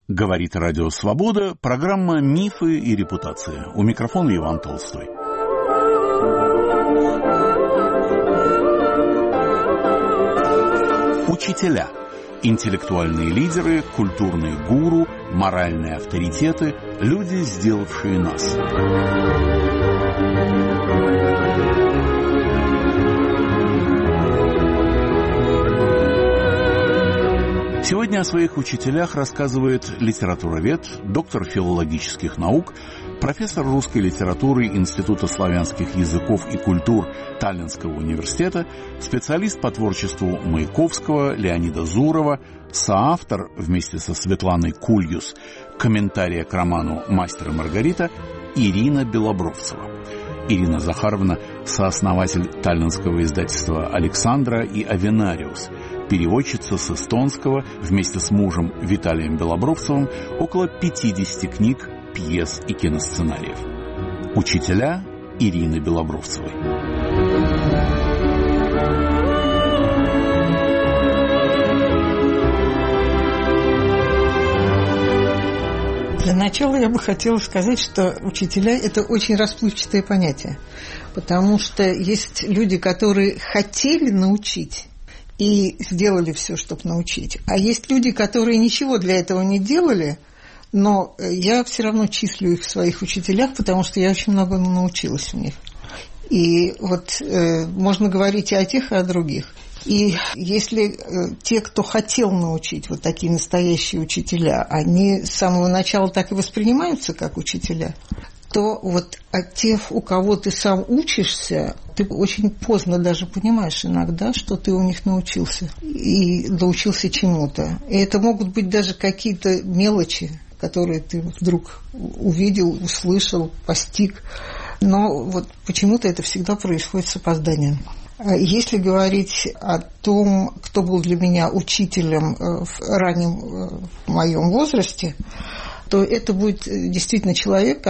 Говорит Радио Свобода, программа «Мифы и репутация». У микрофона Иван Толстой. Учителя. Интеллектуальные лидеры, культурные гуру, моральные авторитеты, люди, сделавшие нас. Сегодня о своих учителях рассказывает литературовед, доктор филологических наук, профессор русской литературы Института славянских языков и культур Таллинского университета, специалист по творчеству Маяковского, Леонида Зурова, соавтор вместе со Светланой Кульюс комментария к роману «Мастер и Маргарита» Ирина Белобровцева. Ирина Захаровна – сооснователь таллинского издательства «Александра» и «Авенариус», переводчица с эстонского вместе с мужем Виталием Белобровцевым около 50 книг, пьес и киносценариев. Учителя Ирины Белобровцевой. Для начала я бы хотела сказать, что учителя – это очень расплывчатое понятие, потому что есть люди, которые хотели научить и сделали все, чтобы научить, а есть люди, которые ничего для этого не делали, но я все равно числю их в своих учителях, потому что я очень много научилась у них. И вот можно говорить и о тех, и о других. И если те, кто хотел научить, вот такие настоящие учителя, они с самого начала так и воспринимаются как учителя, то вот от тех, у кого ты сам учишься, ты очень поздно даже понимаешь иногда, что ты у них научился и научился чему-то. И это могут быть даже какие-то мелочи, которые ты вдруг увидел, услышал, постиг. Но вот почему-то это всегда происходит с опозданием. Если говорить о том, кто был для меня учителем в раннем моем возрасте, то это будет действительно человек,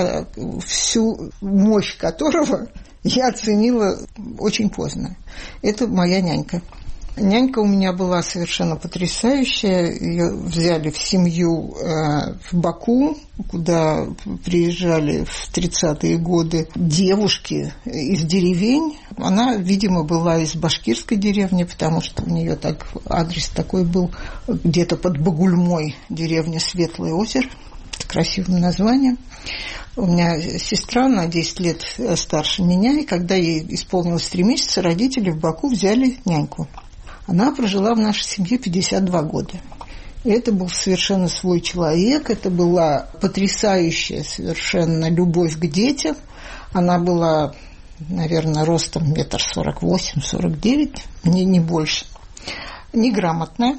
всю мощь которого я оценила очень поздно. Это моя нянька. Нянька у меня была совершенно потрясающая. Ее взяли в семью в Баку, куда приезжали в 30-е годы девушки из деревень. Она, видимо, была из башкирской деревни, потому что у нее так адрес такой был, где-то под Багульмой, деревня Светлое озеро. Красивым названием. У меня сестра на 10 лет старше меня, и когда ей исполнилось 3 месяца, родители в Баку взяли няньку. Она прожила в нашей семье 52 года. И это был совершенно свой человек, это была потрясающая совершенно любовь к детям. Она была, наверное, ростом 1,48-1,49 м, не больше, неграмотная.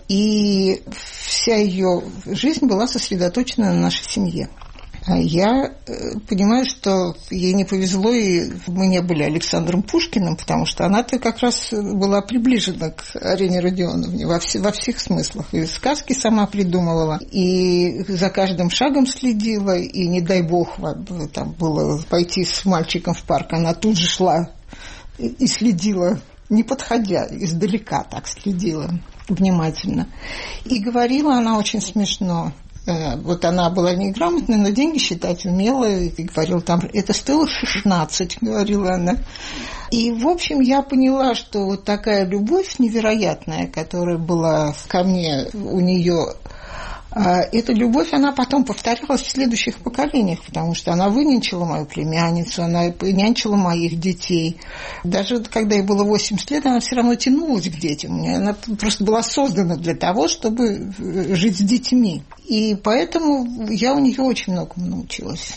И вся ее жизнь была сосредоточена на нашей семье. Я понимаю, что ей не повезло, и мы не были Александром Пушкиным, потому что она-то как раз была приближена к Арине Родионовне во всех смыслах. И сказки сама придумывала, и за каждым шагом следила, и, не дай бог, там было пойти с мальчиком в парк, она тут же шла и следила, не подходя, издалека так следила внимательно. И говорила она очень смешно. Вот она была неграмотная, но деньги считать умела. И говорила там, это стоило 16, говорила она. И, в общем, я поняла, что вот такая любовь невероятная, которая была ко мне у нее, эта любовь, она потом повторялась в следующих поколениях, потому что она вынянчила мою племянницу, она нянчила моих детей. Даже когда ей было 80 лет, она все равно тянулась к детям. Она просто была создана для того, чтобы жить с детьми. И поэтому я у нее очень многому научилась.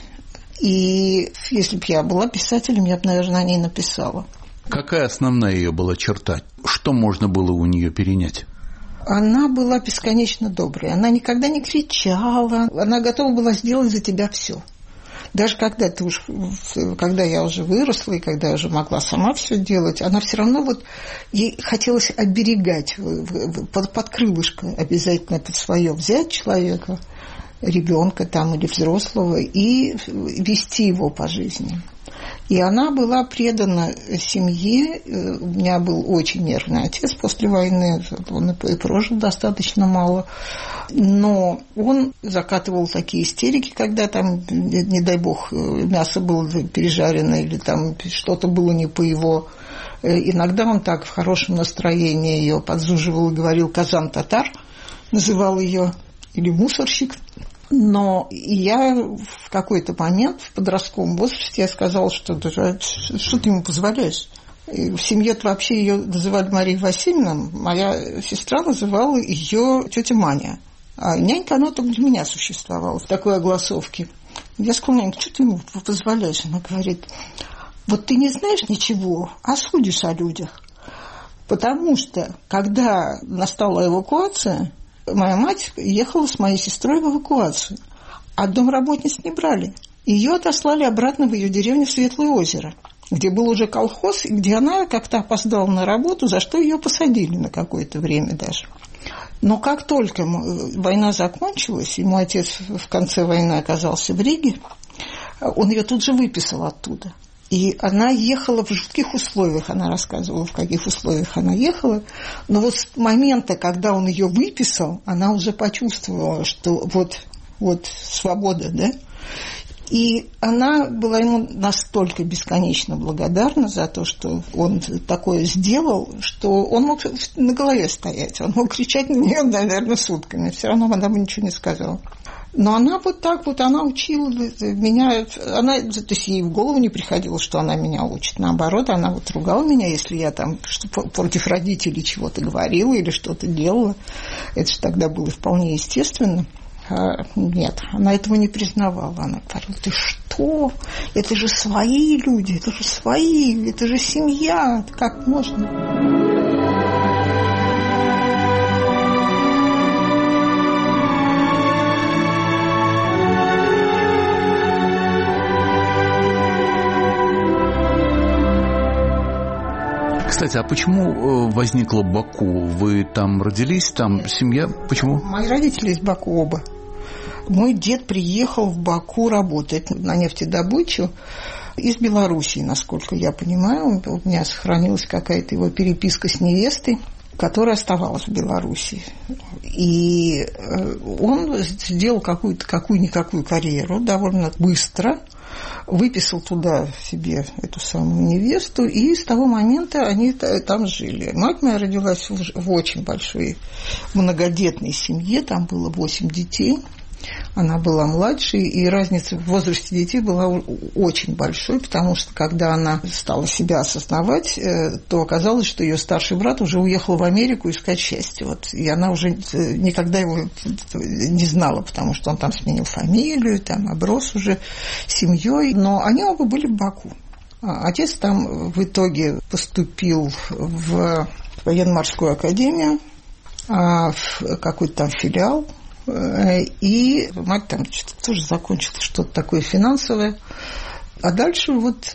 И если бы я была писателем, я бы, наверное, о ней написала. Какая основная ее была черта? Что можно было у нее перенять? Она была бесконечно доброй. Она никогда не кричала. Она готова была сделать за тебя все. Даже когда я уже выросла и когда я уже могла сама все делать, она все равно вот ей хотелось оберегать, под крылышко обязательно под свое взять человека, ребенка там или взрослого, и вести его по жизни. И она была предана семье. У меня был очень нервный отец после войны, он и прожил достаточно мало. Но он закатывал такие истерики, когда там, не дай бог, мясо было пережарено или там что-то было не по его. Иногда он так в хорошем настроении ее подзуживал и говорил «казан-татар», называл ее, или «мусорщик». Но я в какой-то момент в подростковом возрасте я сказала, что ты ему позволяешь? И в семье-то вообще ее называли Мария Васильевна, моя сестра называла ее тетя Маня. А нянька, она только для меня существовала в такой огласовке. Я сказала: «Нянька, что ты ему позволяешь?» Она говорит: «Вот ты не знаешь ничего, а судишь о людях». Потому что, когда настала эвакуация, моя мать ехала с моей сестрой в эвакуацию, а домработниц не брали. Ее отослали обратно в ее деревню Светлое озеро, где был уже колхоз, и где она как-то опоздала на работу, за что ее посадили на какое-то время даже. Но как только война закончилась, и мой отец в конце войны оказался в Риге, он ее тут же выписал оттуда. И она ехала в жутких условиях, она рассказывала, в каких условиях она ехала. Но вот с момента, когда он ее выписал, она уже почувствовала, что вот свобода, да? И она была ему настолько бесконечно благодарна за то, что он такое сделал, что он мог на голове стоять, он мог кричать на нее, наверное, сутками, все равно она бы ничего не сказала. Но она вот так вот, она учила меня, то есть ей в голову не приходило, что она меня учит. Наоборот, она вот ругала меня, если я там против родителей чего-то говорила или что-то делала. Это же тогда было вполне естественно. Нет, она этого не признавала. Она говорила: ты что? Это же свои люди, это же свои, это же семья. Как можно? Кстати, а почему возникло Баку? Вы там родились, там семья? Почему? Мои родители из Баку оба. Мой дед приехал в Баку работать на нефтедобычу из Белоруссии, насколько я понимаю. У меня сохранилась какая-то его переписка с невестой, которая оставалась в Белоруссии. И он сделал какую-никакую карьеру довольно быстро, выписал туда себе эту самую невесту, и с того момента они там жили. Мать моя родилась в очень большой многодетной семье, там было 8 детей. Она была младшей, и разница в возрасте детей была очень большой, потому что когда она стала себя осознавать, то оказалось, что ее старший брат уже уехал в Америку искать счастье. И она уже никогда его не знала, потому что он там сменил фамилию, там оброс уже семьей. Но они оба были в Баку. Отец там в итоге поступил в военно-морскую академию, в какой-то там филиал. И мать там тоже закончила что-то такое финансовое. А дальше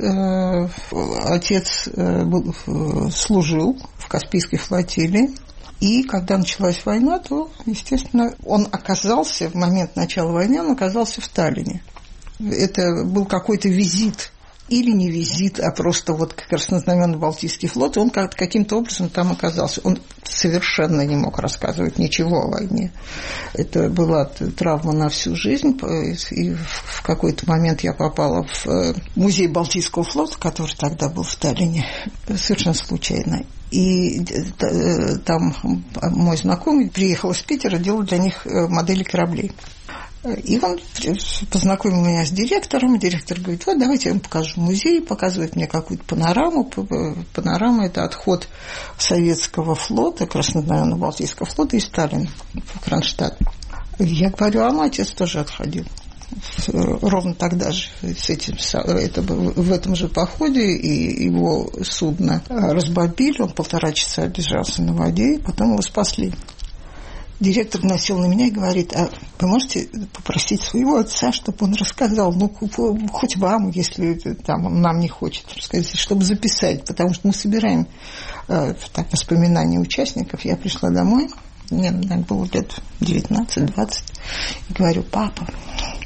отец служил в Каспийской флотилии. И когда началась война, то, естественно, он оказался, в момент начала войны, он оказался в Таллине. Это был какой-то визит. Или не визит, а просто Краснознаменный Балтийский флот, и он каким-то образом там оказался. Он совершенно не мог рассказывать ничего о войне. Это была травма на всю жизнь, и в какой-то момент я попала в музей Балтийского флота, который тогда был в Таллине, совершенно случайно. И там мой знакомый приехал из Питера, делал для них модели кораблей. И он познакомил меня с директором. Директор говорит: вот давайте я вам покажу музей. Показывает мне какую-то панораму. Панорама – это отход советского флота, Краснознаменного Балтийского флота из Таллина в Кронштадт. Я говорю: а мой отец тоже отходил. Ровно тогда же в этом же походе, и его судно разбомбили. Он 1,5 часа держался на воде, и потом его спасли. Директор насел на меня и говорит: а вы можете попросить своего отца, чтобы он рассказал, хоть вам, если там, он нам не хочет рассказать, чтобы записать, потому что мы собираем воспоминания участников. Я пришла домой, мне, наверное, было лет 19-20, и говорю: папа,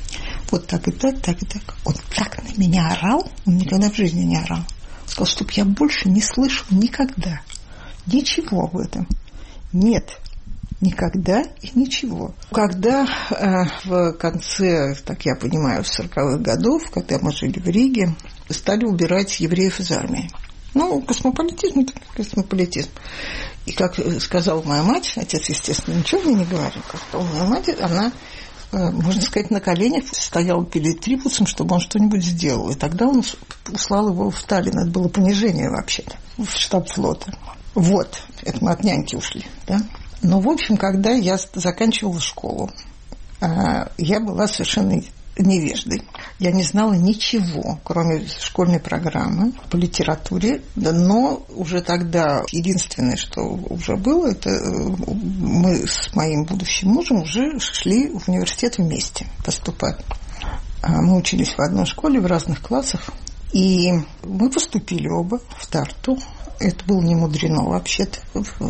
вот так и так, так и так. Он так на меня орал, он никогда в жизни не орал. Он сказал, чтобы я больше не слышал никогда ничего об этом. Нет, никогда и ничего. Когда в конце, так я понимаю, 40-х годов, когда мы жили в Риге, стали убирать евреев из армии. Ну, космополитизм – это космополитизм. И как сказала моя мать, отец, естественно, ничего мне не говорил, как сказала моя мать, она, можно сказать, на коленях стояла перед Трибусом, чтобы он что-нибудь сделал. И тогда он услал его в Таллин. Это было понижение вообще-то, в штаб флота. Вот, это мы от няньки ушли, да. Но, в общем, когда я заканчивала школу, я была совершенно невеждой. Я не знала ничего, кроме школьной программы по литературе, но уже тогда единственное, что уже было, это мы с моим будущим мужем уже шли в университет вместе поступать. Мы учились в одной школе, в разных классах, и мы поступили оба в Тарту. Это было не мудрено вообще-то.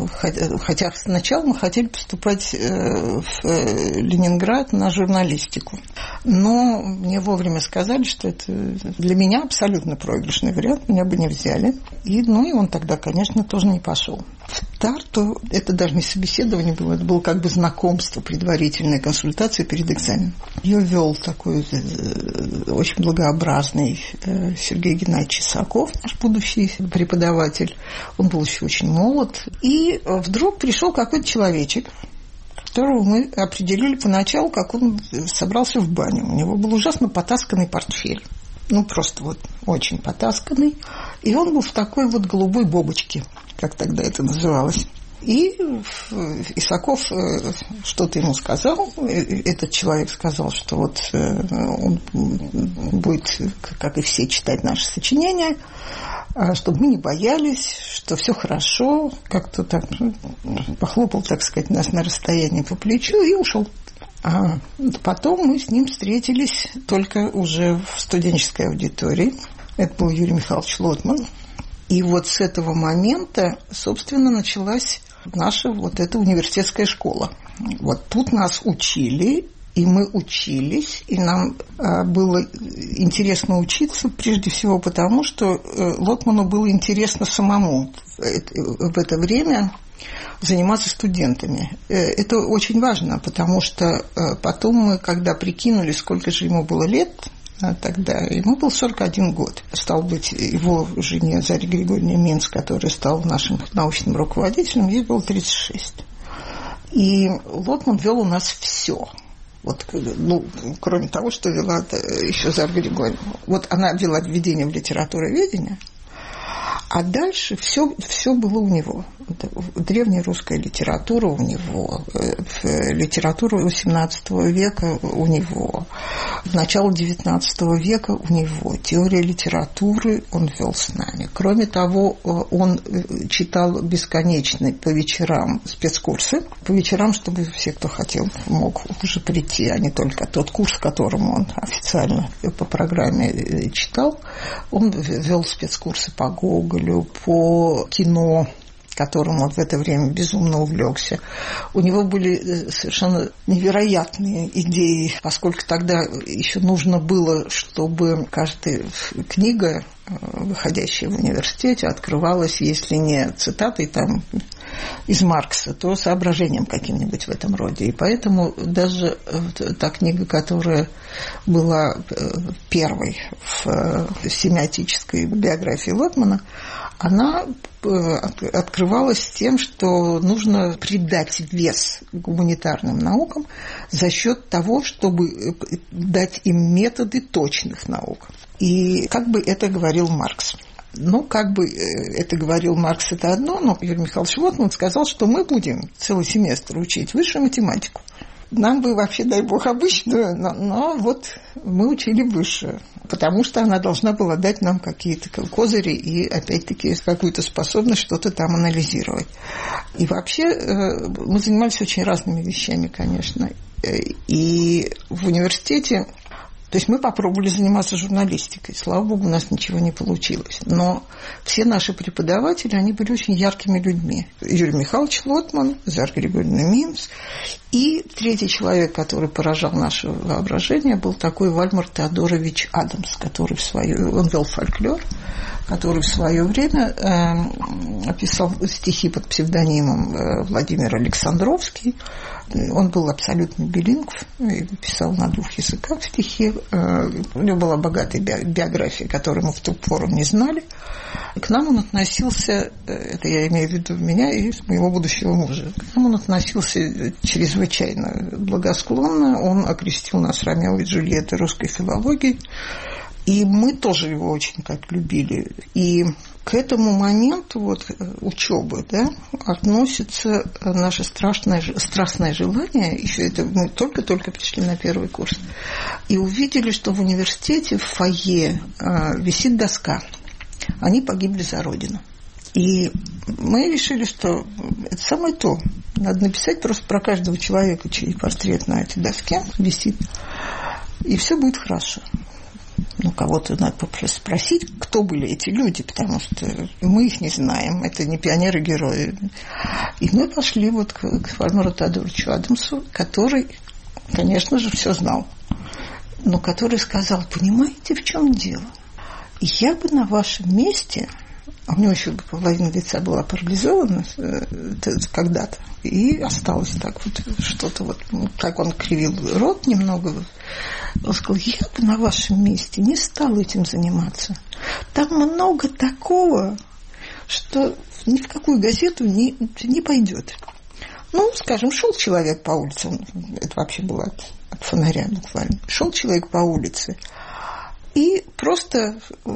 Хотя сначала мы хотели поступать в Ленинград на журналистику. Но мне вовремя сказали, что это для меня абсолютно проигрышный вариант, меня бы не взяли. И он тогда, конечно, тоже не пошел. В Тарту это даже не собеседование было, это было как бы знакомство, предварительная консультация перед экзаменом. Ее вел такой очень благообразный Сергей Геннадьевич Исаков, наш будущий преподаватель. Он был еще очень молод. И вдруг пришел какой-то человечек, которого мы определили поначалу, как он собрался в баню. У него был ужасно потасканный портфель. Просто очень потасканный. И он был в такой голубой бобочке, как тогда это называлось. И Исаков что-то ему сказал. Этот человек сказал, что он будет, как и все, читать наши сочинения, чтобы мы не боялись, что все хорошо. Как-то так похлопал, так сказать, нас на расстоянии по плечу и ушел. А потом мы с ним встретились только уже в студенческой аудитории. Это был Юрий Михайлович Лотман. И с этого момента, собственно, началась наша эта университетская школа. Тут нас учили, и мы учились, и нам было интересно учиться, прежде всего потому, что Лотману было интересно самому в это время заниматься студентами. Это очень важно, потому что потом мы, когда прикинули, сколько же ему было лет, тогда ему был 41 год. Стал быть, его жене Заре Григорьевне Минц, которая стала нашим научным руководителем, ей было 36. И Лотман вел у нас все. Кроме того, что вела еще Зара Григорьевна. Она вела введение в литературоведение, а дальше все было у него. Древняя русская литература у него, литература XVIII века у него, начало XIX века у него, теория литературы он вел с нами. Кроме того, он читал бесконечно по вечерам спецкурсы, по вечерам, чтобы все, кто хотел, мог уже прийти, а не только тот курс, которому он официально по программе читал. Он вел спецкурсы по Гоголю, по кино, которым он в это время безумно увлекся. У него были совершенно невероятные идеи, поскольку тогда еще нужно было, чтобы каждая книга, выходящая в университете, открывалась, если не цитатой из Маркса, то соображением каким-нибудь в этом роде. И поэтому даже та книга, которая была первой в семиотической биографии Лотмана, она открывалась тем, что нужно придать вес гуманитарным наукам за счет того, чтобы дать им методы точных наук. И как бы это говорил Маркс. Это говорил Маркс, это одно, но Юрий Михайлович Лотман сказал, что мы будем целый семестр учить высшую математику. Нам бы вообще, дай бог, обычную, но мы учили высшую, потому что она должна была дать нам какие-то козыри и, опять-таки, какую-то способность что-то там анализировать. И вообще мы занимались очень разными вещами, конечно. И в университете То есть мы попробовали заниматься журналистикой. Слава богу, у нас ничего не получилось. Но все наши преподаватели, они были очень яркими людьми. Юрий Михайлович Лотман, Зоя Григорьевна Минц. И третий человек, который поражал наше воображение, был такой Вальмар Теодорович Адамс, который он вел фольклор, который в свое время описал стихи под псевдонимом Владимир Александровский. Он был абсолютно билингв, писал на 2 языках стихи. У него была богатая биография, которую мы в ту пору не знали. К нам он относился, это я имею в виду меня и моего будущего мужа, к нам он относился чрезвычайно благосклонно. Он окрестил нас Ромео и Джульетта русской филологии. И мы тоже его очень так любили. И к этому моменту учебы, относится наше страстное желание, еще это мы только-только пришли на первый курс, и увидели, что в университете в фойе висит доска. Они погибли за Родину. И мы решили, что это самое то. Надо написать просто про каждого человека, чей портрет на этой доске висит, и все будет хорошо. Кого-то надо спросить, кто были эти люди, потому что мы их не знаем, это не пионеры-герои. И мы пошли к Вальмару Теодоровичу Адамсу, который, конечно же, все знал, но который сказал: понимаете, в чем дело? Я бы на вашем месте... А у него еще половина лица была парализована когда-то, и осталось так что-то так он кривил рот немного. Он сказал: я бы на вашем месте не стал этим заниматься. Там много такого, что ни в какую газету не пойдет. Скажем, шел человек по улице, это вообще было от фонаря буквально, шел человек по улице, и просто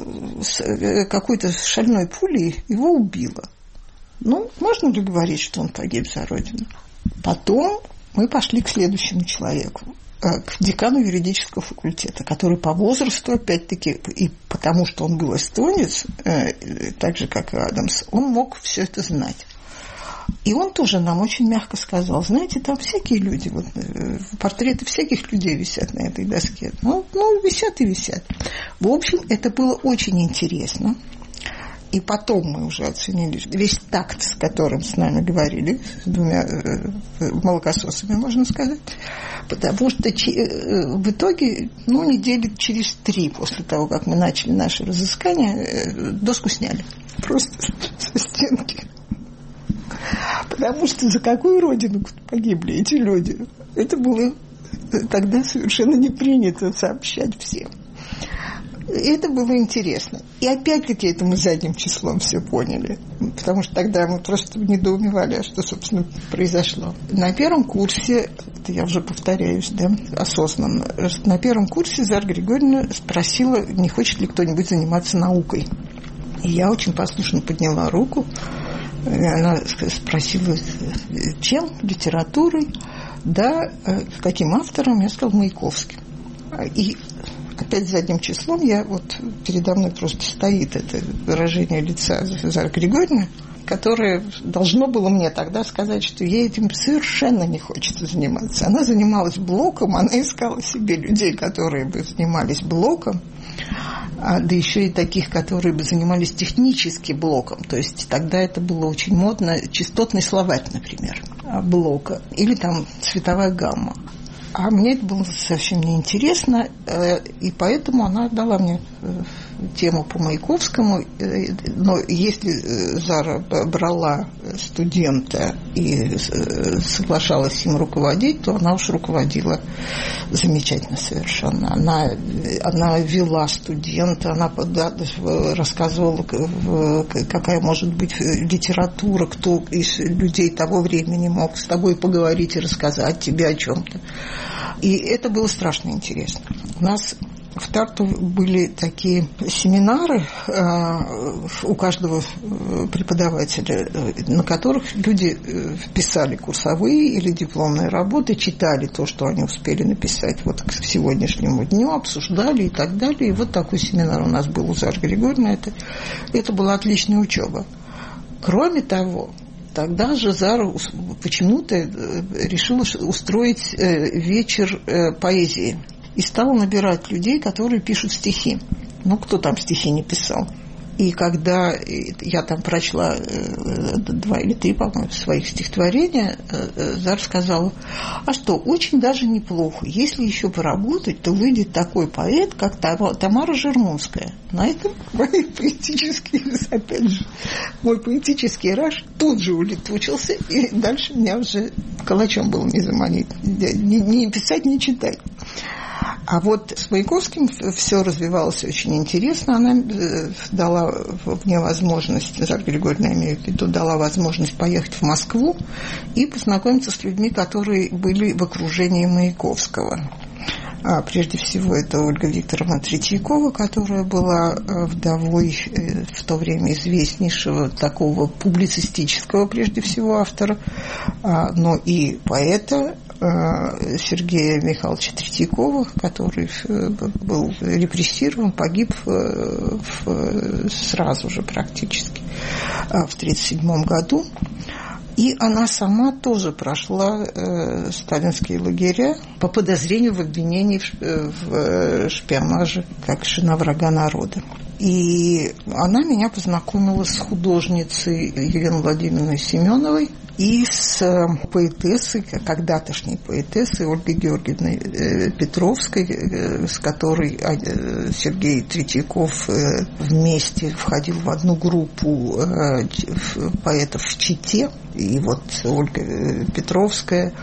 какой-то шальной пулей его убило. Можно ли говорить, что он погиб за Родину? Потом мы пошли к следующему человеку, к декану юридического факультета, который по возрасту, опять-таки, и потому что он был эстонец, так же, как и Адамс, он мог все это знать. И он тоже нам очень мягко сказал: знаете, там всякие люди, портреты всяких людей висят на этой доске. Висят и висят. В общем, это было очень интересно. И потом мы уже оценили весь такт, с которым с нами говорили, с 2 молокососами, можно сказать. Потому что в итоге, недели через 3 после того, как мы начали наше разыскание, доску сняли. Просто со стенки. Потому что за какую Родину погибли эти люди? Это было тогда совершенно не принято сообщать всем. Это было интересно. И опять-таки это мы задним числом все поняли. Потому что тогда мы просто недоумевали, что, собственно, произошло. На первом курсе, это я уже повторяюсь, осознанно, на первом курсе Зоя Григорьевна спросила, не хочет ли кто-нибудь заниматься наукой. И я очень послушно подняла руку. Она спросила, чем? Литературой? Да, каким автором? Я сказала: Маяковским. И опять задним числом передо мной просто стоит это выражение лица Зои Григорьевны, которое должно было мне тогда сказать, что ей этим совершенно не хочется заниматься. Она занималась блоком, она искала себе людей, которые бы занимались блоком, да еще и таких, которые бы занимались технически блоком. То есть тогда это было очень модно, частотный словарь, например, блока, или там цветовая гамма. А мне это было совсем неинтересно, и поэтому она дала мне тему по Маяковскому. Но если Зара брала студента и соглашалась им руководить, то она уж руководила замечательно совершенно. Она вела студента, она рассказывала, какая может быть литература, кто из людей того времени мог с тобой поговорить и рассказать тебе о чем-то. И это было страшно интересно. У нас в Тарту были такие семинары у каждого преподавателя, на которых люди писали курсовые или дипломные работы, читали то, что они успели написать к сегодняшнему дню, обсуждали и так далее. И такой семинар у нас был у Зары Григорьевны. Это была отличная учеба. Кроме того, тогда же Зара почему-то решила устроить вечер поэзии. и стала набирать людей, которые пишут стихи. Ну, кто там стихи не писал? И когда я там прочла 2 или 3, по-моему, своих стихотворения, Зара сказала: а что, очень даже неплохо. Если еще поработать, то выйдет такой поэт, как Тамара Жермунская. На этом мой поэтический раж тут же улетучился, и дальше меня уже калачом было не заманить. Не писать, не читать. А вот с Маяковским все развивалось очень интересно. Она дала мне возможность, Зара Григорьевна, я имею в виду, дала возможность поехать в Москву и познакомиться с людьми, которые были в окружении Маяковского. Прежде всего, это Ольга Викторовна Третьякова, которая была вдовой в то время известнейшего такого публицистического, прежде всего, автора, но и поэта Сергея Михайловича Третьякова, который был репрессирован, погиб сразу же практически в 1937 году. И она сама тоже прошла сталинские лагеря по подозрению в обвинении в шпионаже как жена врага народа. И она меня познакомила с художницей Еленой Владимировной Семеновой и с поэтессой, когда-тошней поэтессой Ольгой Георгиевной Петровской, с которой Сергей Третьяков вместе входил в одну группу поэтов в Чите. И вот Ольга Петровская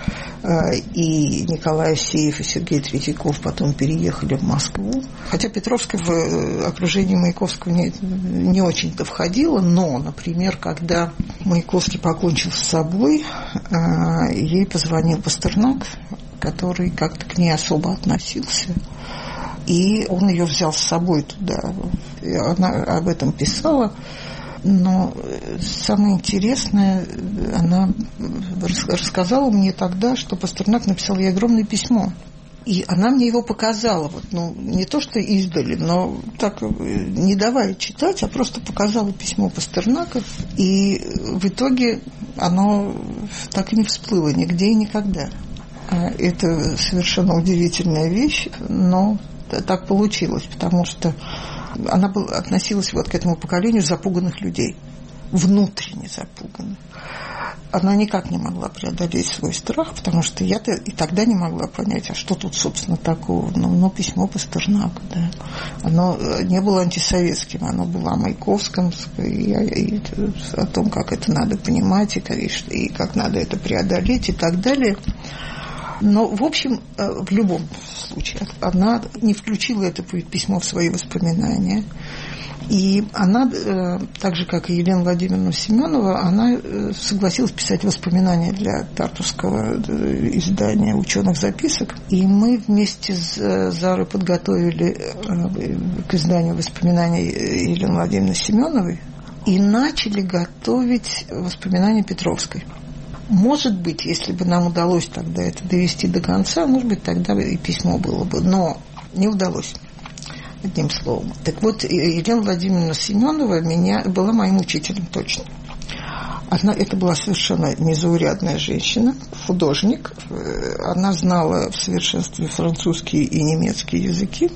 и Николай Асеев и Сергей Третьяков потом переехали в Москву. Хотя Петровская в окружении Маяковского не очень-то входила, но, например, когда Маяковский покончил с собой, ей позвонил Пастернак, который как-то к ней особо относился. И он ее взял с собой туда. И она об этом писала. Но самое интересное, она рассказала мне тогда, что Пастернак написал ей огромное письмо. И она мне его показала, не то что издали, но так не давая читать, а просто показала письмо Пастернака. И в итоге оно так и не всплыло нигде и никогда. Это совершенно удивительная вещь, но так получилось, потому что она относилась вот к этому поколению запуганных людей, внутренне запуганных. Она никак не могла преодолеть свой страх, потому что я-то и тогда не могла понять, а что тут, собственно, такого. Но письмо Пастернака, да. Оно не было антисоветским, оно было о Маяковском, и о том, как это надо понимать, и как надо это преодолеть, и так далее. Но, в общем, в любом случае, она не включила это письмо в свои воспоминания. И она, так же, как и Елена Владимировна Семенова, она согласилась писать воспоминания для тартусского издания «Ученых записок». И мы вместе с Зарой подготовили к изданию воспоминаний Елены Владимировны Семеновой и начали готовить воспоминания Петровской. Может быть, если бы нам удалось тогда это довести до конца, может быть, тогда и письмо было бы. Но не удалось, одним словом. Так вот, Елена Владимировна Семенова была моим учителем точно. Это была совершенно незаурядная женщина, художник. Она знала в совершенстве французский и немецкий языки.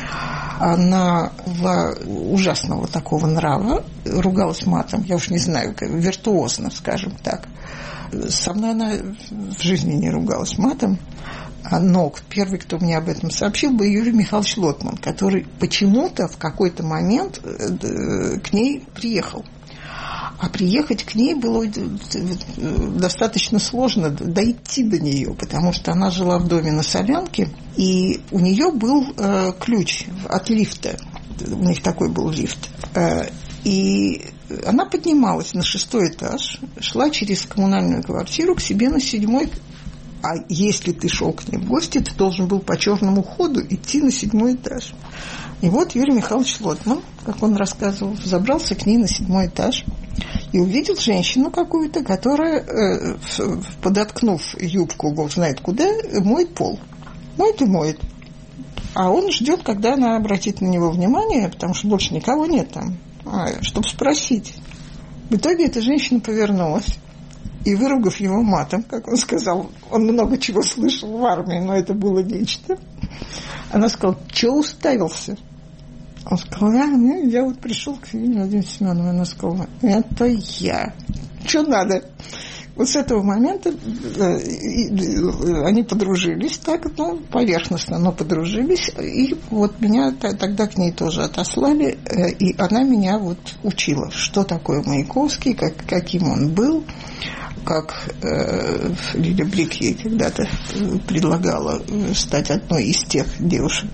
Она была ужасного такого нрава, ругалась матом, я уж не знаю, виртуозно, скажем так. Со мной она в жизни не ругалась матом, но первый, кто мне об этом сообщил, был Юрий Михайлович Лотман, который почему-то в какой-то момент к ней приехал. А приехать к ней было достаточно сложно, дойти до нее, потому что она жила в доме на Солянке, и у нее был ключ от лифта. У них такой был лифт. И она поднималась на 6-й этаж, шла через коммунальную квартиру к себе на 7-й. А если ты шел к ней в гости, ты должен был по черному ходу идти на 7-й этаж. И вот Юрий Михайлович Лотман, как он рассказывал, забрался к ней на 7-й этаж и увидел женщину какую-то, которая, подоткнув юбку, бог знает куда, моет пол. Моет и моет. А он ждет, когда она обратит на него внимание, потому что больше никого нет там, чтобы спросить. В итоге эта женщина повернулась и, выругав его матом, как он сказал, он много чего слышал в армии, но это было нечто, Она сказала: что уставился? Он сказал: я вот пришел к Елене Владимировне Семеновой. Она сказала: это я. Что надо? Вот с этого момента они подружились так, поверхностно, но подружились. И вот меня тогда к ней тоже отослали, и она меня вот учила, что такое Маяковский, каким он был, как Лиля Брик ей когда-то предлагала стать одной из тех девушек,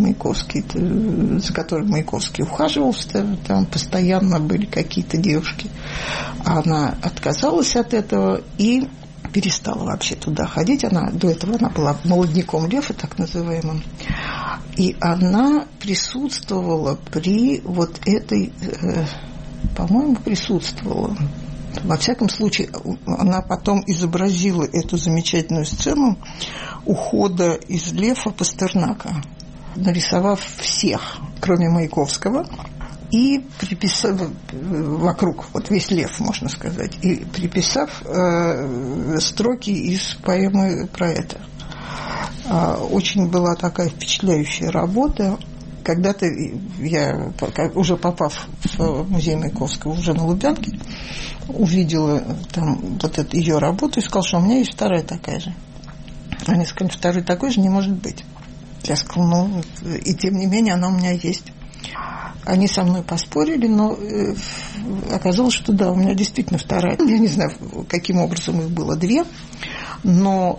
за которыми Маяковский ухаживал. Там постоянно были какие-то девушки. Она отказалась от этого и перестала вообще туда ходить. До этого она была молодняком Лефа, так называемым. И она присутствовала при вот этой, по-моему, присутствовала. Во всяком случае, она потом изобразила эту замечательную сцену ухода из Лефа Пастернака, нарисовав всех, кроме Маяковского, и приписав вокруг, вот весь Лев, можно сказать, и приписав строки из поэмы про это. Очень была такая впечатляющая работа. Когда-то я, уже попав в музей Маяковского уже на Лубянке, увидела там вот эту ее работу и сказала, что у меня есть вторая такая же. Они сказали: второй такой же не может быть. Я сказала: и тем не менее она у меня есть. Они со мной поспорили, но оказалось, что да, у меня действительно вторая. Я не знаю, каким образом их было две, но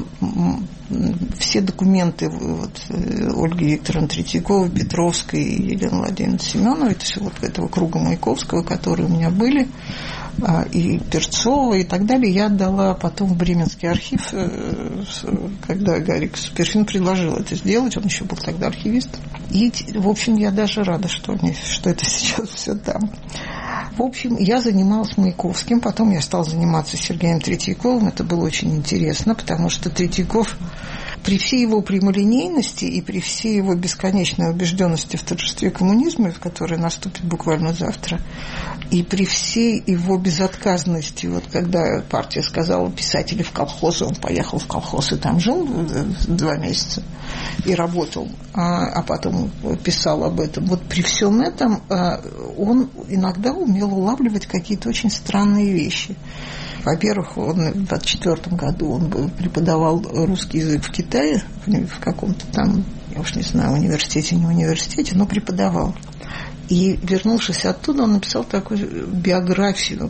все документы Ольги Викторовны Третьяковой, Петровской и Елены Владимировны Семеновой, то есть вот этого круга Маяковского, которые у меня были, и Перцова и так далее, я отдала потом в Бременский архив, когда Гарик Суперфин предложил это сделать, он еще был тогда архивист. И, в общем, я даже рада, что это сейчас все там. В общем, я занималась Маяковским, потом я стала заниматься Сергеем Третьяковым. Это было очень интересно, потому что Третьяков, при всей его прямолинейности и при всей его бесконечной убежденности в торжестве коммунизма, который наступит буквально завтра, и при всей его безотказности, вот когда партия сказала писатели в колхозы, он поехал в колхоз и там жил 2 месяца и работал, а потом писал об этом. Вот при всем этом он иногда умел улавливать какие-то очень странные вещи. Во-первых, он в 1924 году он преподавал русский язык в Китае, в каком-то там, я уж не знаю, университете, не университете, но преподавал. И, вернувшись оттуда, он написал такую биографию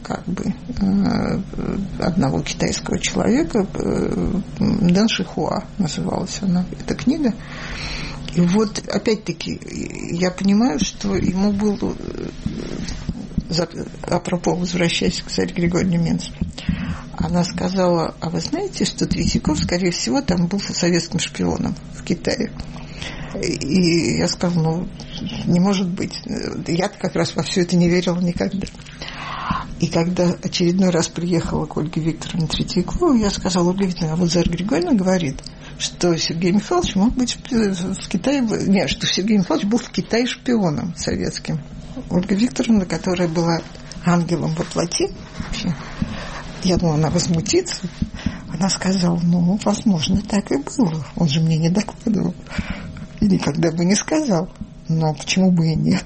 одного китайского человека, Дэн Шихуа называлась она, эта книга. И вот, опять-таки, я понимаю, что ему было, апропо, возвращаясь к Заре Григорьевне Менц, она сказала: а вы знаете, что Третьяков, скорее всего, там был советским шпионом в Китае? И я сказала: не может быть. Я-то как раз во все это не верила никогда. И когда очередной раз приехала к Ольге Викторовне Третьяковой, я сказала: Ольга Викторовна, а вот Зара Григорьевна говорит, что Сергей Михайлович мог быть в Китае... Нет, что Сергей Михайлович был в Китае шпионом советским. Ольга Викторовна, которая была ангелом во плоти, вообще, я думала, она возмутится. Она сказала: возможно, так и было. Он же мне не докладывал. И никогда бы не сказал. Но почему бы и нет?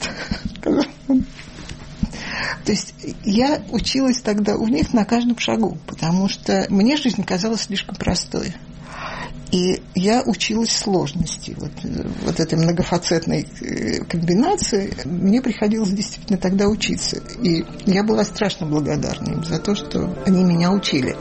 То есть я училась тогда у них на каждом шагу, потому что мне жизнь казалась слишком простой. И я училась сложности вот этой многофацетной комбинации. Мне приходилось действительно тогда учиться. И я была страшно благодарна им за то, что они меня учили.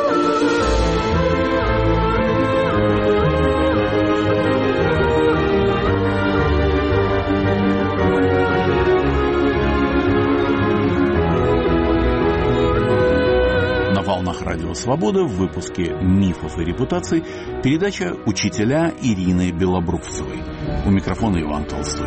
Радио «Свобода» в выпуске «Мифов и репутаций» передача «Учителя» Ирины Белобрухцевой. У микрофона Иван Толстой.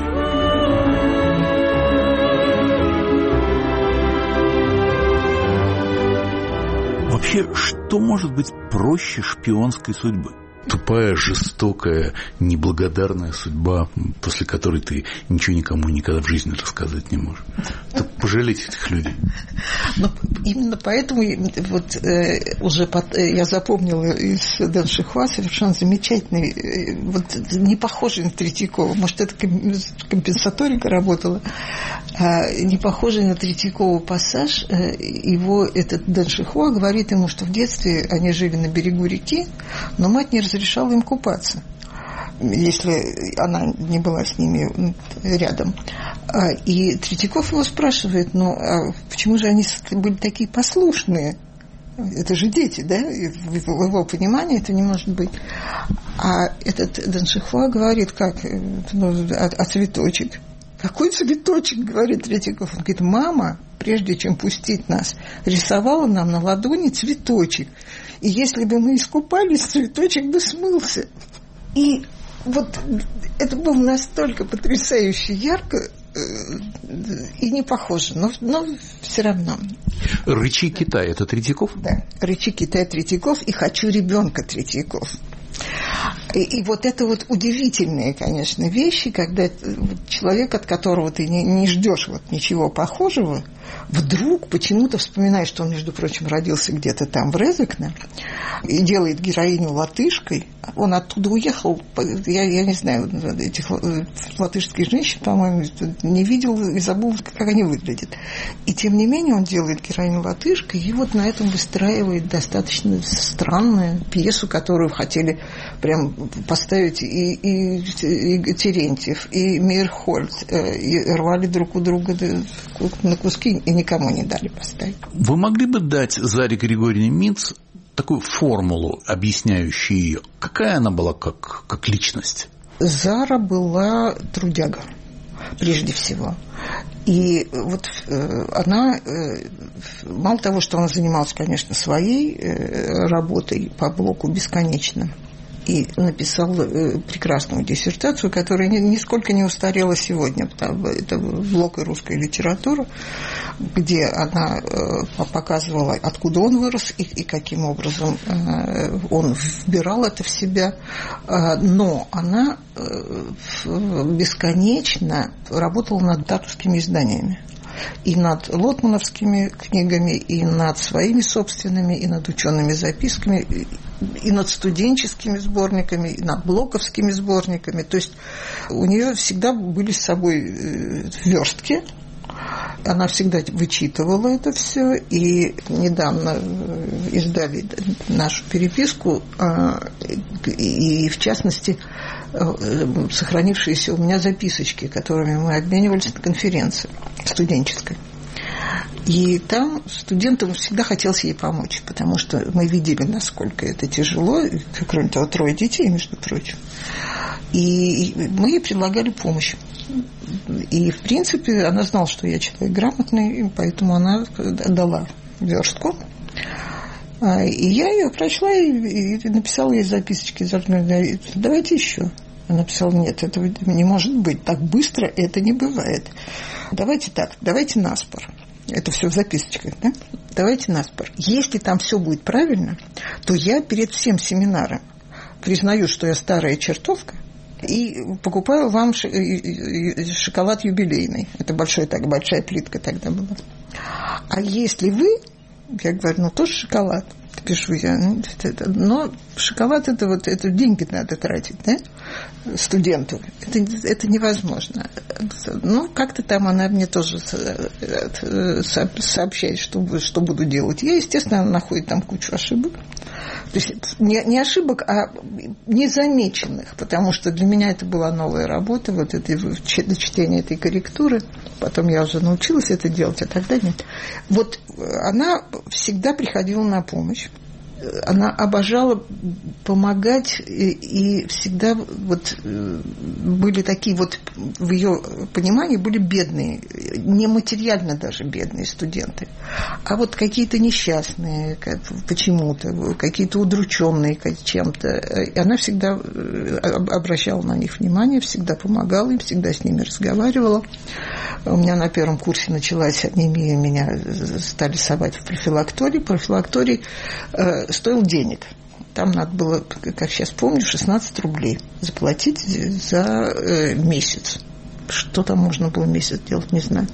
Вообще, что может быть проще шпионской судьбы? тупая, жестокая, неблагодарная судьба, после которой ты ничего никому никогда в жизни рассказать не можешь. Так пожалеть этих людей. Но именно поэтому вот уже я запомнила из Дэн Шихуа совершенно замечательный, вот не похожий на Третьякова, может, это компенсаторика работала, не похожий на Третьякова пассаж. Его этот Дэн Шихуа говорит ему, что в детстве они жили на берегу реки, но мать не разрешала им купаться, если она не была с ними рядом. И Третьяков его спрашивает, а почему же они были такие послушные? Это же дети, да? И в его понимании это не может быть. А этот Дэн Шихуа говорит, как? А цветочек? Какой цветочек, говорит Третьяков. Он говорит, мама, прежде чем пустить нас, рисовала нам на ладони цветочек. И если бы мы искупались, цветочек бы смылся. И вот это было настолько потрясающе ярко и не похоже, но все равно. «Рычи Китай» – это Третьяков? Да, «Рычи Китай» Третьяков и «Хочу ребенка» Третьяков. И вот это вот удивительные, конечно, вещи, когда человек, от которого ты не ждешь вот ничего похожего, вдруг почему-то вспоминаешь, что он, между прочим, родился где-то там в Резекне, и делает героиню латышкой. Он оттуда уехал, я не знаю, этих латышских женщин, по-моему, не видел и забыл, как они выглядят. И тем не менее он делает героиню латышкой, и вот на этом выстраивает достаточно странную пьесу, которую хотели прям поставить и Терентьев, и Мейерхольд, и рвали друг у друга на куски, и никому не дали поставить. Вы могли бы дать Заре Григорьевне Минц такую формулу, объясняющую ее? Какая она была как личность? Зара была трудяга, прежде всего. И вот она, мало того, что она занималась, конечно, своей работой по блоку бесконечно, и написала прекрасную диссертацию, которая нисколько не устарела сегодня. Это блок русской литературы, где она показывала, откуда он вырос и каким образом он вбирал это в себя. Но она бесконечно работала над датовскими изданиями. И над лотмановскими книгами, и над своими собственными, и над учеными записками, и над студенческими сборниками, и над блоковскими сборниками. То есть у нее всегда были с собой верстки. Она всегда вычитывала это все, и недавно издали нашу переписку, и в частности сохранившиеся у меня записочки, которыми мы обменивались на конференции студенческой. И там студентам всегда хотелось ей помочь, потому что мы видели, насколько это тяжело, кроме того, 3 детей, между прочим. И мы ей предлагали помощь. И, в принципе, она знала, что я человек грамотный, поэтому она дала верстку. И я ее прочла и написала ей записочки. Давайте еще. Она написала, нет, этого не может быть. Так быстро это не бывает. Давайте так, давайте наспор. Это все в записочках, да? Давайте наспор. Если там все будет правильно, то я перед всем семинаром признаю, что я старая чертовка, и покупаю вам шоколад юбилейный. Это большая плитка тогда была. А если вы, я говорю, тоже шоколад, пишу я, но шоколад это деньги надо тратить, да, студенту. Это невозможно. Но как-то там она мне тоже сообщает, что буду делать. Я, естественно, она находит там кучу ошибок. То есть не ошибок, а незамеченных, потому что для меня это была новая работа, вот это чтение этой корректуры. Потом я уже научилась это делать, а тогда нет. Вот она всегда приходила на помощь. Она обожала помогать, и всегда вот были такие вот, в ее понимании, были бедные, не материально даже бедные студенты, а вот какие-то несчастные почему-то, какие-то удрученные чем-то. И она всегда обращала на них внимание, всегда помогала им, всегда с ними разговаривала. У меня на 1 курсе началась анемия, меня стали совать в профилакторий. Профилакторий стоил денег. там надо было, как сейчас помню, 16 рублей заплатить за месяц. Что там можно было месяц делать, не знаю.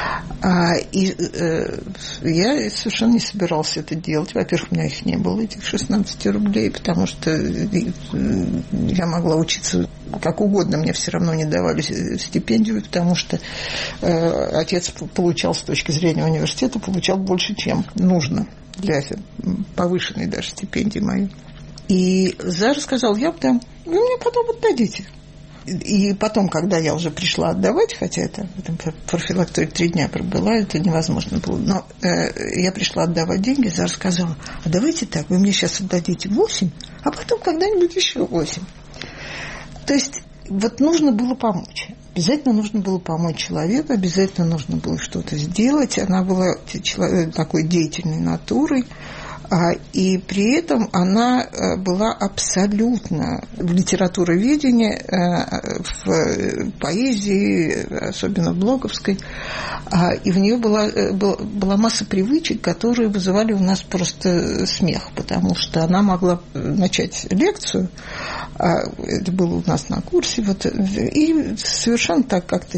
Я совершенно не собирался это делать. Во-первых, у меня их не было, этих 16 рублей, потому что я могла учиться как угодно, мне все равно не давали стипендию, потому что отец получал с точки зрения университета, получал больше, чем нужно для повышенной даже стипендии моей. И Зара сказал, я дам, вы мне потом отдадите. И потом, когда я уже пришла отдавать, хотя это профилактории 3 дня пробыла, это невозможно было, но я пришла отдавать деньги, Зара сказала, а давайте так, вы мне сейчас отдадите 8, а потом когда-нибудь еще 8. То есть вот нужно было помочь. Обязательно нужно было помочь человеку, обязательно нужно было что-то сделать. Она была такой деятельной натурой. И при этом она была абсолютно в литературоведении, в поэзии, особенно в Блоковской, и в нее была масса привычек, которые вызывали у нас просто смех, потому что она могла начать лекцию, это было у нас на курсе, и совершенно так как-то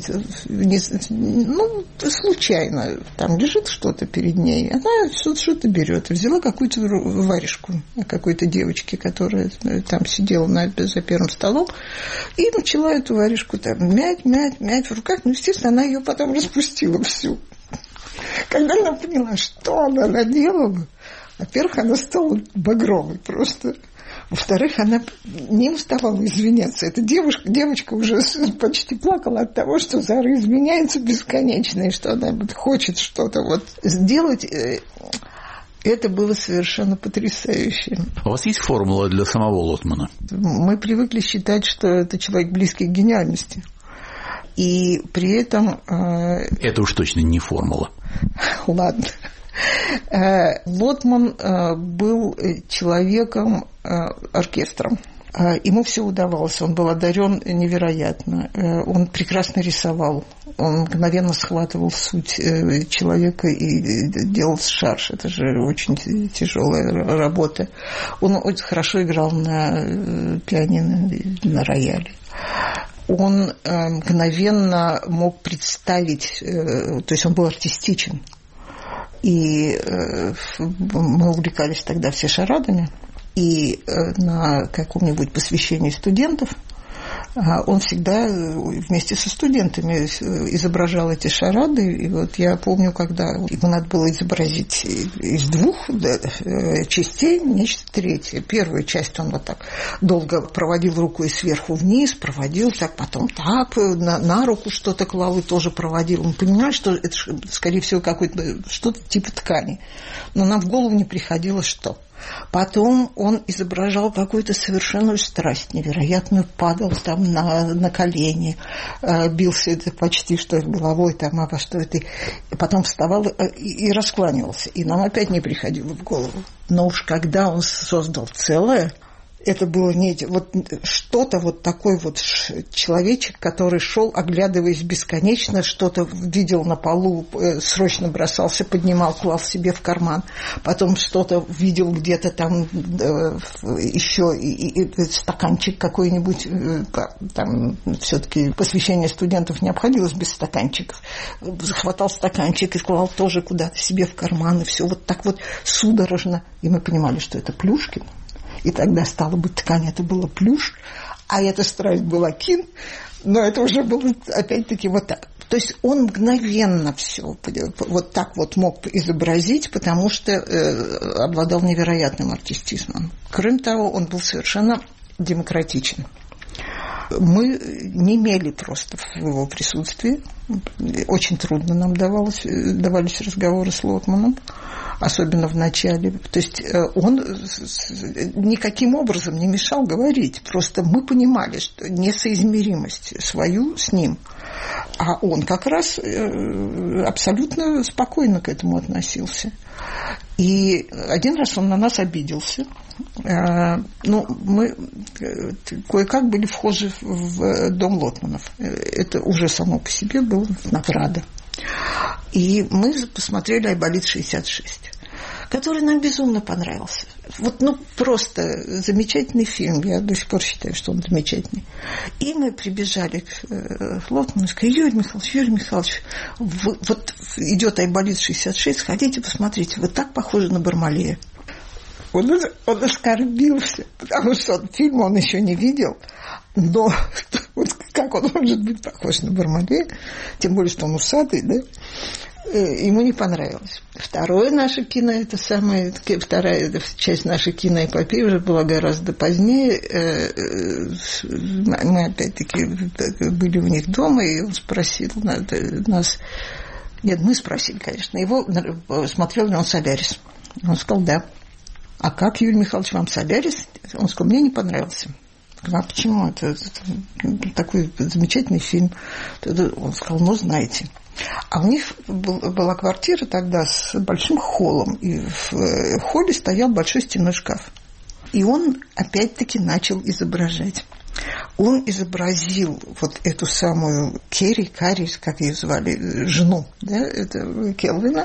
случайно там лежит что-то перед ней, она что-то берет, взяла какую-то варежку какой-то девочки, которая там сидела за первым столом, и начала эту варежку там мять в руках. Ну, естественно, она ее потом распустила всю. Когда она поняла, что она наделала, во-первых, она стала багровой просто. Во-вторых, она не уставала извиняться. Эта девочка уже почти плакала от того, что Зара извиняется бесконечно, и что она хочет что-то сделать. Это было совершенно потрясающе. У вас есть формула для самого Лотмана? Мы привыкли считать, что это человек близкий к гениальности. И при этом... Это уж точно не формула. Ладно. Лотман был человеком оркестром. Ему все удавалось, он был одарен невероятно, он прекрасно рисовал, он мгновенно схватывал суть человека и делал шарж, это же очень тяжелая работа. Он очень хорошо играл на пианино, на рояле. Он мгновенно мог представить, то есть он был артистичен, и мы увлекались тогда все шарадами. И на каком-нибудь посвящении студентов он всегда вместе со студентами изображал эти шарады. И вот я помню, когда ему надо было изобразить из 2 частей нечто третье. Первую часть он вот так долго проводил рукой сверху вниз, проводил так, потом так, на руку что-то клал и тоже проводил. Он понимал, что это, скорее всего, какое-то что-то типа ткани. Но нам в голову не приходило, что. Потом он изображал какую-то совершенную страсть невероятную, падал там на колени, бился почти что головой там, а во что это. Потом вставал и раскланивался. И нам опять не приходило в голову. Но уж когда он создал целое, это было не что-то такой человечек, который шел, оглядываясь бесконечно, что-то видел на полу, срочно бросался, поднимал, клал себе в карман, потом что-то видел где-то там еще и стаканчик какой-нибудь, там все-таки посвящение студентов не обходилось без стаканчиков, захватал стаканчик и клал тоже куда-то себе в карман, и все так судорожно, и мы понимали, что это Плюшкин. И тогда, стало быть, ткань это была плюш, а эта страсть была кин, но это уже было опять-таки так. То есть он мгновенно все так мог изобразить, потому что обладал невероятным артистизмом. Кроме того, он был совершенно демократичен. Мы не имели просто в его присутствии. Очень трудно нам давались разговоры с Лотманом, особенно в начале. То есть он никаким образом не мешал говорить. Просто мы понимали, что несоизмеримость свою с ним. А он как раз абсолютно спокойно к этому относился. И один раз он на нас обиделся. Мы кое-как были вхожи в дом Лотманов. Это уже само по себе было награда. И мы посмотрели «Айболит 66», который нам безумно понравился. просто замечательный фильм. Я до сих пор считаю, что он замечательный. И мы прибежали к Лотману и сказали: Юрий Михайлович, вот идет Айболит 66, сходите, посмотрите, вы так похожи на Бармалея. Он оскорбился, потому что фильм он еще не видел, но вот как он может быть похож на Бармалея, тем более, что он усатый, да? Ему не понравилось. Вторая часть нашей киноэпопеи уже была гораздо позднее. Мы опять-таки были у них дома, и он спросил нас... Нет, мы спросили, конечно, его, смотрел ли он «Солярис». Он сказал: да. А как, Юрий Михайлович, вам «Солярис»? Он сказал: мне не понравился. Я говорю: а почему? Это такой замечательный фильм. Он сказал: знаете. А у них была квартира тогда с большим холлом, и в холле стоял большой стенной шкаф. И он опять-таки начал изображать. Он изобразил вот эту самую Карри, как ее звали, жену, да, это Келвина,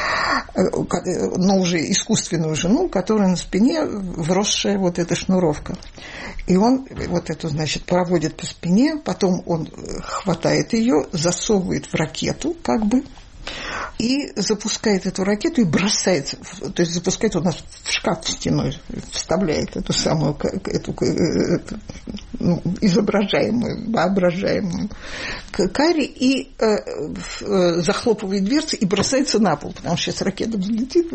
но уже искусственную жену, которая на спине вросшая вот эта шнуровка. И он вот эту, значит, проводит по спине, потом он хватает ее, засовывает в ракету, как бы, и запускает эту ракету и бросает, то есть запускает у нас в шкаф стеной, вставляет эту самую изображаемую, воображаемую Карри и захлопывает дверцы и бросается на пол, потому что сейчас ракета взлетит.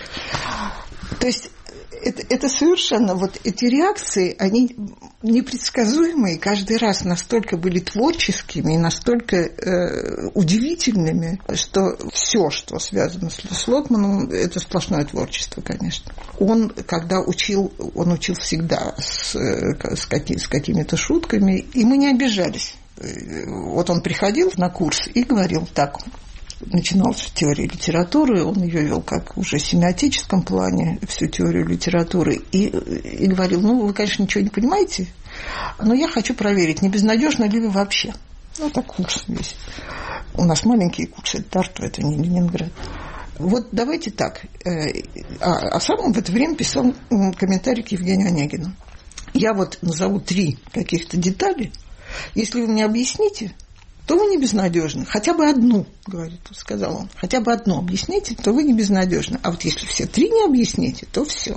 То есть это совершенно, вот эти реакции, они непредсказуемые, каждый раз настолько были творческими и настолько удивительными, что все, что связано с Лотманом, это сплошное творчество, конечно. Он, когда учил, он учил всегда с какими-то шутками, и мы не обижались. Вот он приходил на курс и говорил так. Начиналась теория литературы, он ее вел как уже в семиотическом плане, всю теорию литературы, и говорил: вы, конечно, ничего не понимаете, но я хочу проверить, не безнадежно ли вы вообще. Так курс весь. У нас маленькие курсы, это Тарту, это не Ленинград. Вот давайте так. А сам он в это время писал комментарий к Евгению Онегину. Я вот назову 3 каких-то детали, если вы мне объясните, то вы не безнадежны. Хотя бы одну, сказал он, хотя бы одну объясните, то вы не безнадежны. А вот если все 3 не объясните, то все.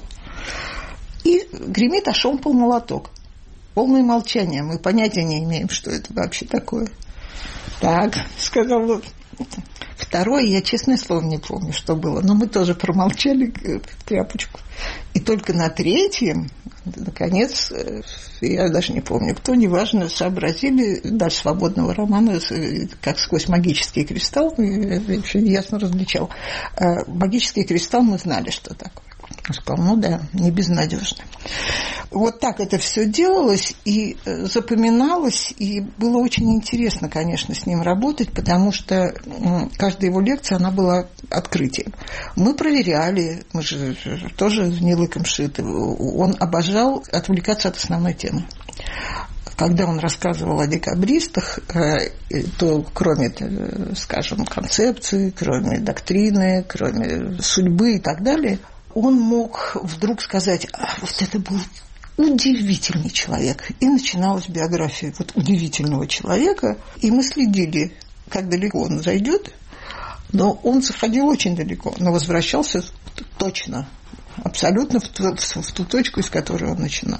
И гремит ошомпал молоток. Полное молчание. Мы понятия не имеем, что это вообще такое. Так, сказал он. Второе, я, честное слово, не помню, что было, но мы тоже промолчали в тряпочку. И только на 3-м, наконец, я даже не помню, кто, неважно, сообразили, даже свободного романа, как сквозь магический кристалл, я еще ясно различал. Магический кристалл мы знали, что такое. Он сказал: да, не безнадежно. Вот так это все делалось и запоминалось, и было очень интересно, конечно, с ним работать, потому что каждая его лекция, она была открытием. Мы проверяли, мы же тоже не лыком шиты. Он обожал отвлекаться от основной темы. Когда он рассказывал о декабристах, то кроме, скажем, концепции, кроме доктрины, кроме судьбы и так далее, он мог вдруг сказать: вот это был удивительный человек. И начиналась биография вот удивительного человека, и мы следили, как далеко он зайдет, но он заходил очень далеко, но возвращался точно, абсолютно в ту точку, из которой он начинал.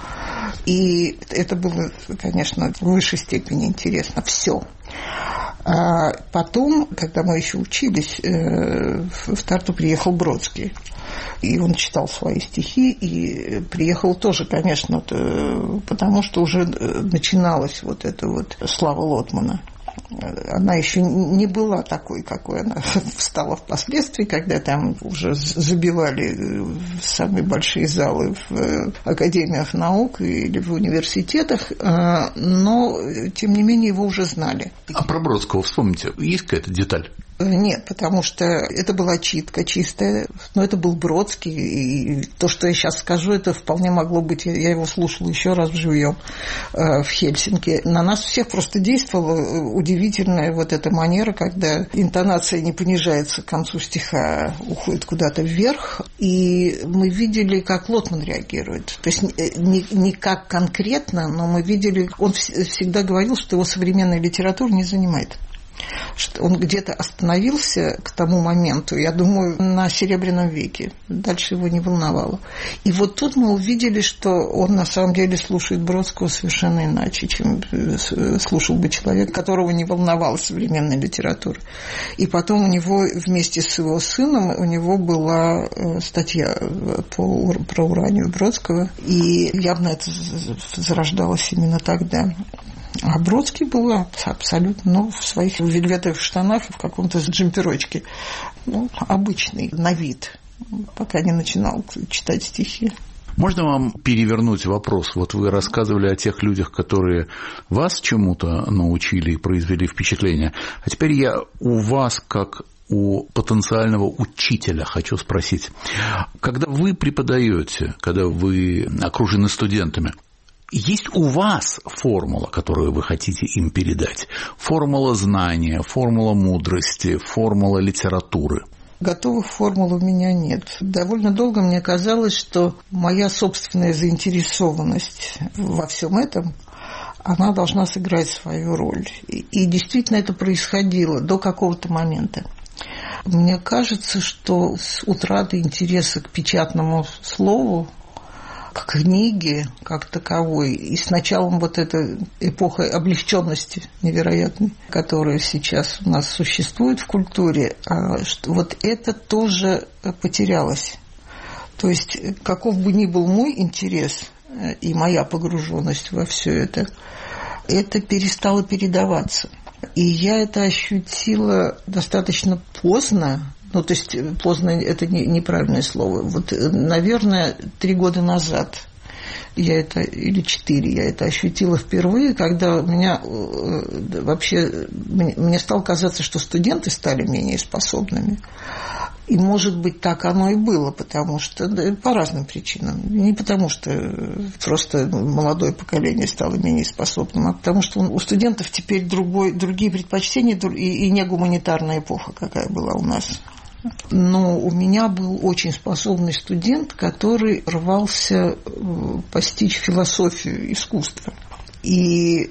И это было, конечно, в высшей степени интересно. Все. А потом, когда мы еще учились, в Тарту приехал Бродский. И он читал свои стихи, и приехал тоже, конечно, потому что уже начиналась вот эта вот слава Лотмана. Она еще не была такой, какой она стала впоследствии, когда там уже забивали самые большие залы в академиях наук или в университетах, но, тем не менее, его уже знали. А про Бродского вспомните, есть какая-то деталь? Нет, потому что это была читка чистая, но это был Бродский, и то, что я сейчас скажу, это вполне могло быть, я его слушала еще раз живьем в Хельсинки. На нас всех просто действовало удивительно удивительная вот эта манера, когда интонация не понижается к концу стиха, а уходит куда-то вверх. И мы видели, как Лотман реагирует. То есть не как конкретно, но мы видели, он всегда говорил, что его современная литература не занимает. Что он где-то остановился к тому моменту, я думаю, на Серебряном веке. Дальше его не волновало. И вот тут мы увидели, что он на самом деле слушает Бродского совершенно иначе, чем слушал бы человек, которого не волновала современная литература. И потом у него вместе с его сыном у него была статья про Уранию Бродского, и явно это зарождалось именно тогда. А Бродский был абсолютно, в своих вельветовых штанах и в каком-то джемперочке, обычный, на вид, пока не начинал читать стихи. Можно вам перевернуть вопрос? Вот вы рассказывали о тех людях, которые вас чему-то научили и произвели впечатление. А теперь я у вас, как у потенциального учителя, хочу спросить. Когда вы преподаете, когда вы окружены студентами, есть у вас формула, которую вы хотите им передать? Формула знания, формула мудрости, формула литературы? Готовых формул у меня нет. Довольно долго мне казалось, что моя собственная заинтересованность во всем этом, она должна сыграть свою роль. И действительно это происходило до какого-то момента. Мне кажется, что с утратой интереса к печатному слову, к книге как таковой, и с началом вот этой эпохи облегченности невероятной, которая сейчас у нас существует в культуре, вот это тоже потерялось. То есть, каков бы ни был мой интерес и моя погруженность во все это перестало передаваться. И я это ощутила достаточно поздно. То есть поздно – это неправильное слово. Вот, наверное, 3 года назад или 4 я это ощутила впервые, когда мне стало казаться, что студенты стали менее способными. И, может быть, так оно и было, потому что по разным причинам. Не потому, что просто молодое поколение стало менее способным, а потому что у студентов теперь другие предпочтения и не гуманитарная эпоха, какая была у нас. Но у меня был очень способный студент, который рвался постичь философию искусства. И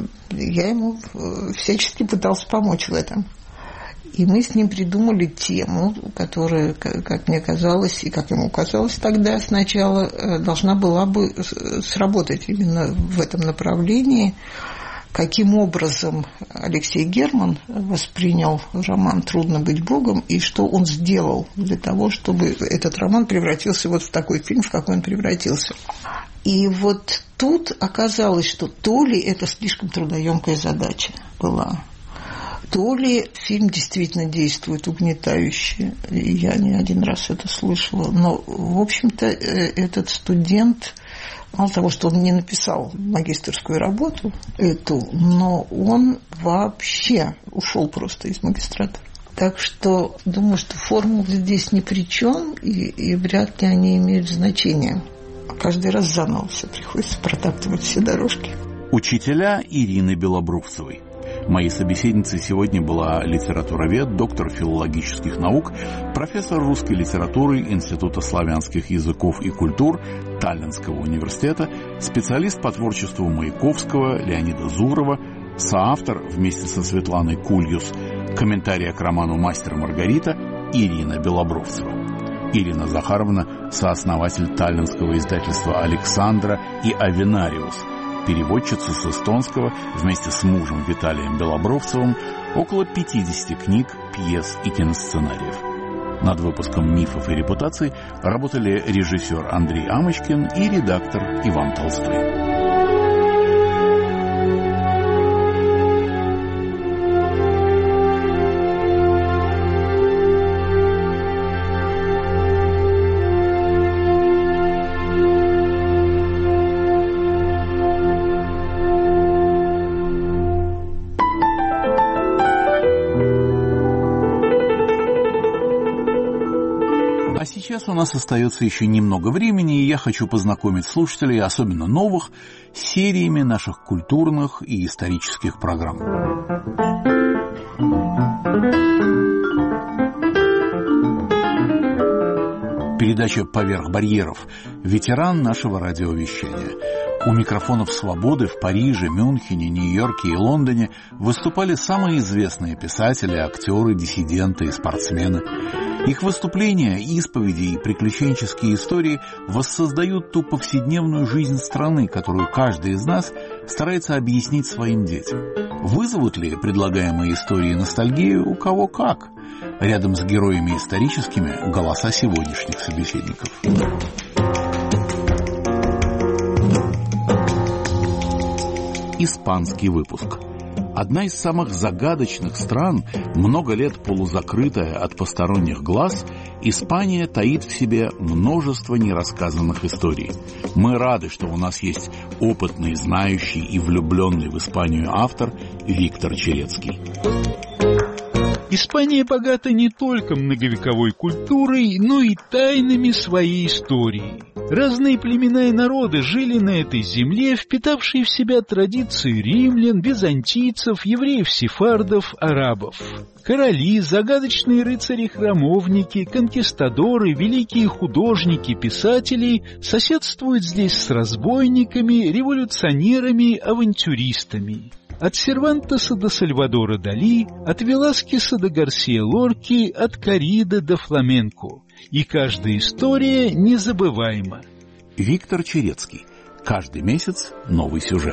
я ему всячески пытался помочь в этом. И мы с ним придумали тему, которая, как мне казалось, и как ему казалось тогда сначала, должна была бы сработать именно в этом направлении. Каким образом Алексей Герман воспринял роман «Трудно быть Богом» и что он сделал для того, чтобы этот роман превратился вот в такой фильм, в какой он превратился. И вот тут оказалось, что то ли это слишком трудоемкая задача была, то ли фильм действительно действует угнетающе. Я не один раз это слышала. Но, в общем-то, этот студент, мало того, что он не написал магистерскую работу эту, но он вообще ушел просто из магистратуры. Так что думаю, что формулы здесь ни при чем, и вряд ли они имеют значение. Каждый раз заново все приходится протаптывать все дорожки. Учителя Ирины Белобрувцевой. Моей собеседницей сегодня была литературовед, доктор филологических наук, профессор русской литературы Института славянских языков и культур Таллинского университета, специалист по творчеству Маяковского Леонида Зурова, соавтор вместе со Светланой Кульюс комментария к роману «Мастер и Маргарита» Ирина Белобрувцева. Ирина Захаровна – сооснователь таллинского издательства «Александра» и «Авенариус», переводчица с эстонского вместе с мужем Виталием Белобрувцевым около 50 книг, пьес и киносценариев. Над выпуском «Мифов и репутаций» работали режиссер Андрей Амочкин и редактор Иван Толстой. сейчас у нас остается еще немного времени, и я хочу познакомить слушателей, особенно новых, с сериями наших культурных и исторических программ. Передача «Поверх барьеров». Ветеран нашего радиовещания. У микрофонов «Свободы» в Париже, Мюнхене, Нью-Йорке и Лондоне выступали самые известные писатели, актеры, диссиденты и спортсмены. Их выступления, исповеди и приключенческие истории воссоздают ту повседневную жизнь страны, которую каждый из нас старается объяснить своим детям. Вызовут ли предлагаемые истории ностальгию? У кого как? Рядом с героями историческими голоса сегодняшних собеседников. Испанский выпуск. Одна из самых загадочных стран, много лет полузакрытая от посторонних глаз, Испания таит в себе множество нерассказанных историй. Мы рады, что у нас есть опытный, знающий и влюбленный в Испанию автор Виктор Черецкий. Испания богата не только многовековой культурой, но и тайнами своей истории. Разные племена и народы жили на этой земле, впитавшие в себя традиции римлян, византийцев, евреев-сефардов, арабов. Короли, загадочные рыцари-храмовники, конкистадоры, великие художники, писатели соседствуют здесь с разбойниками, революционерами, авантюристами. От Сервантеса до Сальвадора Дали, от Веласкеса до Гарсия Лорки, от коррида до фламенко. И каждая история незабываема. Виктор Черецкий. Каждый месяц новый сюжет.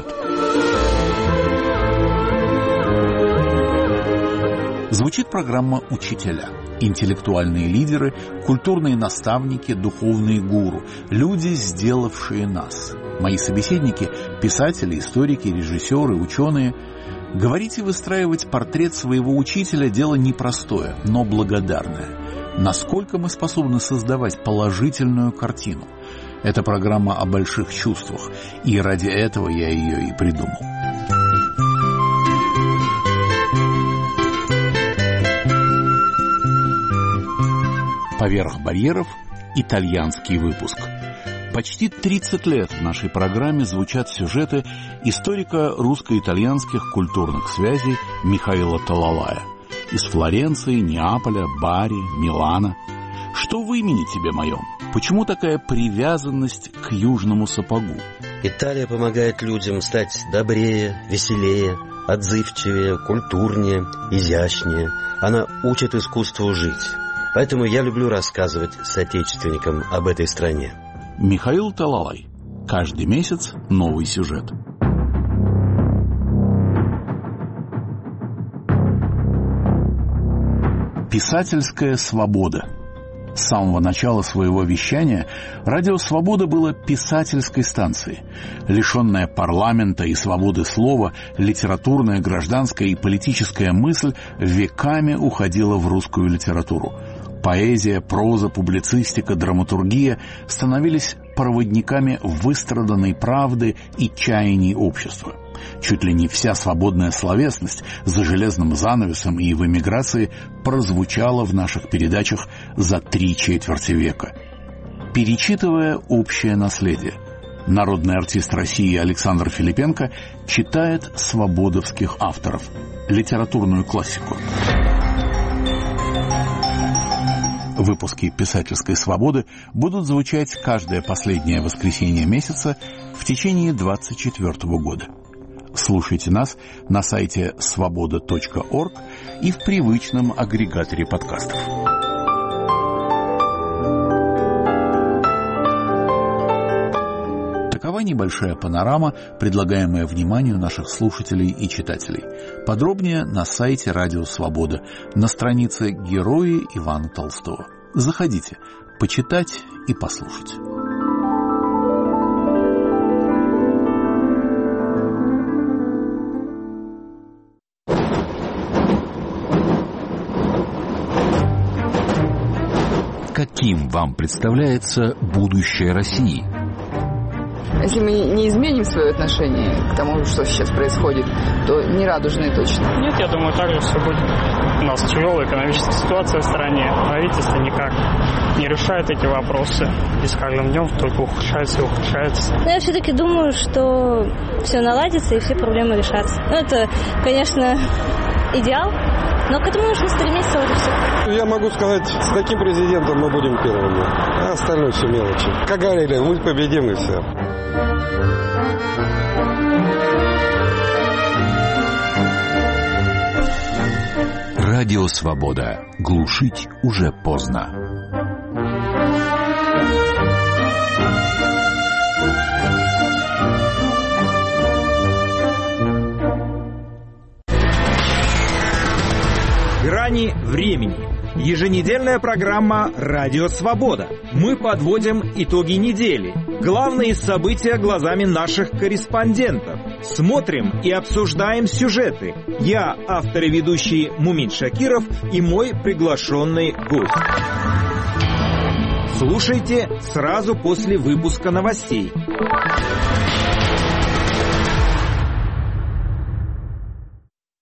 Звучит программа «Учителя». Интеллектуальные лидеры, культурные наставники, духовные гуру. Люди, сделавшие нас. Мои собеседники – писатели, историки, режиссеры, ученые. Говорить и выстраивать портрет своего учителя – дело непростое, но благодарное. Насколько мы способны создавать положительную картину? Это программа о больших чувствах, и ради этого я ее и придумал. «Поверх барьеров» – итальянский выпуск. Почти 30 лет в нашей программе звучат сюжеты историка русско-итальянских культурных связей Михаила Талалая. Из Флоренции, Неаполя, Бари, Милана. Что в имени тебе моем? Почему такая привязанность к южному сапогу? Италия помогает людям стать добрее, веселее, отзывчивее, культурнее, изящнее. Она учит искусству жить. Поэтому я люблю рассказывать соотечественникам об этой стране. Михаил Талалай. Каждый месяц новый сюжет. Писательская свобода. С самого начала своего вещания радио «Свобода» было писательской станцией. Лишенная парламента и свободы слова, литературная, гражданская и политическая мысль веками уходила в русскую литературу. Поэзия, проза, публицистика, драматургия становились проводниками выстраданной правды и чаяний общества. Чуть ли не вся свободная словесность за железным занавесом и в эмиграции прозвучала в наших передачах за 3/4 века. Перечитывая общее наследие, народный артист России Александр Филипенко читает свободовских авторов, литературную классику. Выпуски «Писательской свободы» будут звучать каждое последнее воскресенье месяца в течение 2024 года. Слушайте нас на сайте svoboda.org и в привычном агрегаторе подкастов. Такова небольшая панорама, предлагаемая вниманию наших слушателей и читателей. Подробнее на сайте Радио Свобода, на странице «Герои Ивана Толстого». Заходите, почитать и послушать. Каким вам представляется будущее России? Если мы не изменим свое отношение к тому, что сейчас происходит, то не радужные точно. Нет, я думаю, так же все будет. У нас тяжелая экономическая ситуация в стране. Правительство никак не решает эти вопросы. И с каждым днем только ухудшается и ухудшается. Но я все-таки думаю, что все наладится и все проблемы решатся. Это, конечно, идеал, но к этому нужно стремиться, вот и все. Я могу сказать, с таким президентом мы будем первыми, а остальное все мелочи. Как говорили, мы победим и все. Радио «Свобода». Глушить уже поздно. Грани времени. Еженедельная программа «Радио Свобода». Мы подводим итоги недели. Главные события глазами наших корреспондентов. Смотрим и обсуждаем сюжеты. Я, автор и ведущий Мумин Шакиров, и мой приглашенный гость. Слушайте сразу после выпуска новостей.